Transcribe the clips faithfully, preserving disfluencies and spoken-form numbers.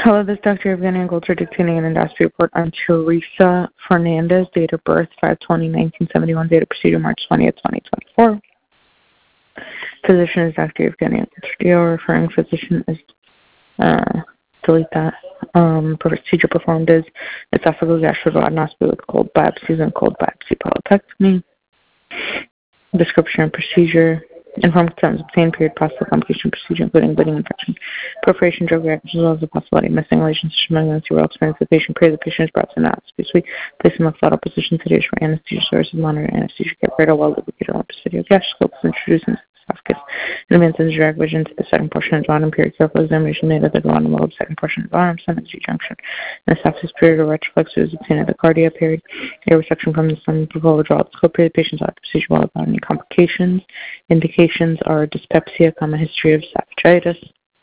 Hello, this is Doctor Evgenia Golter dictating an endoscopy report on Teresa Fernandez, date of birth five twenty nineteen seventy-one, date of procedure March twentieth, twenty twenty-four. Physician is Doctor Evgenia Golter. Referring physician is, uh, delete that. Um, procedure performed is esophageal gastroduodenoscopy with cold biopsies and cold biopsy polypectomy. Description of procedure. Informed consent obtained, period, possible complication procedure, including bleeding, infection, perforation, drug reactions, as well as the possibility of missing relationship malignancy, real experience of the patient. Period. The patient is brought to the endoscopy suite, placed in the fetal position, sedation for anesthesia sources, monitor anesthesia care, cradle while lubricated lumpus video gastroscope is introduced into the esophagus. In advance of the direct vision to the second portion of the duodenum, period, careful examination made of the duodenum lobe, second portion of the duodenum, stomach G-junction, and esophagus, period, or retroflex is obtained at the cardia, period. Air resection from the stomach before withdrawal of the scope, period. The patient's out of procedure while without any complications. Indications are dyspepsia, common history of esophagitis.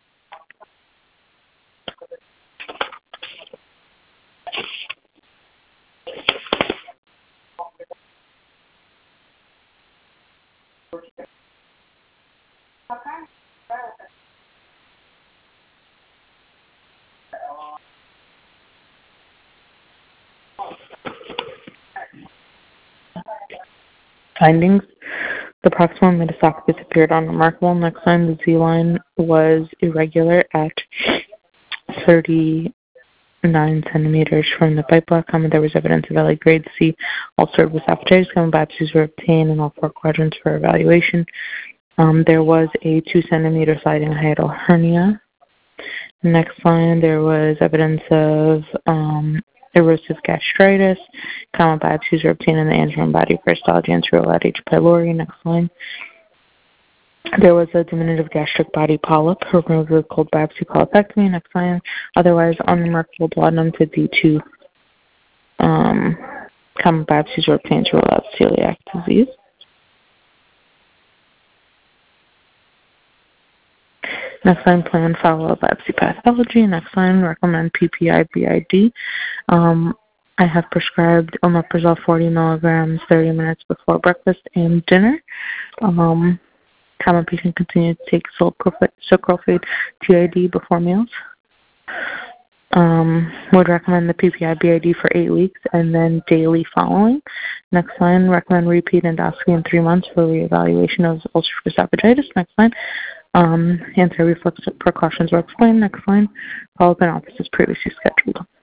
Findings. The proximal mid-esophagus appeared unremarkable. Next line, the Z-line was irregular at thirty-nine centimeters from the pipe block. Comment there was evidence of L A grade C ulcerative esophagitis. Common biopsies were obtained in all four quadrants for evaluation. Um, there was a two centimeter sliding hiatal hernia. Next line, there was evidence of um, erosive gastritis. Common biopsies were obtained in the anteroom body for histology and serial at H. pylori. Next line. There was a diminutive gastric body polyp removed with cold biopsy polypectomy. Next line. Otherwise, unremarkable duodenum to D two. Um, common biopsies were obtained to rule out celiac disease. Next line, plan follow-up biopsy pathology. Next line, recommend P P I B I D. Um, I have prescribed omeprazole forty milligrams thirty minutes before breakfast and dinner. Um, common patient continued to take sucralfate T I D before meals. Um, would recommend the P P I B I D for eight weeks and then daily following. Next line, recommend repeat endoscopy in three months for reevaluation of ulcerative esophagitis. Next line. Um, anti-reflux precautions were explained. Next line, follow-up in office as previously scheduled.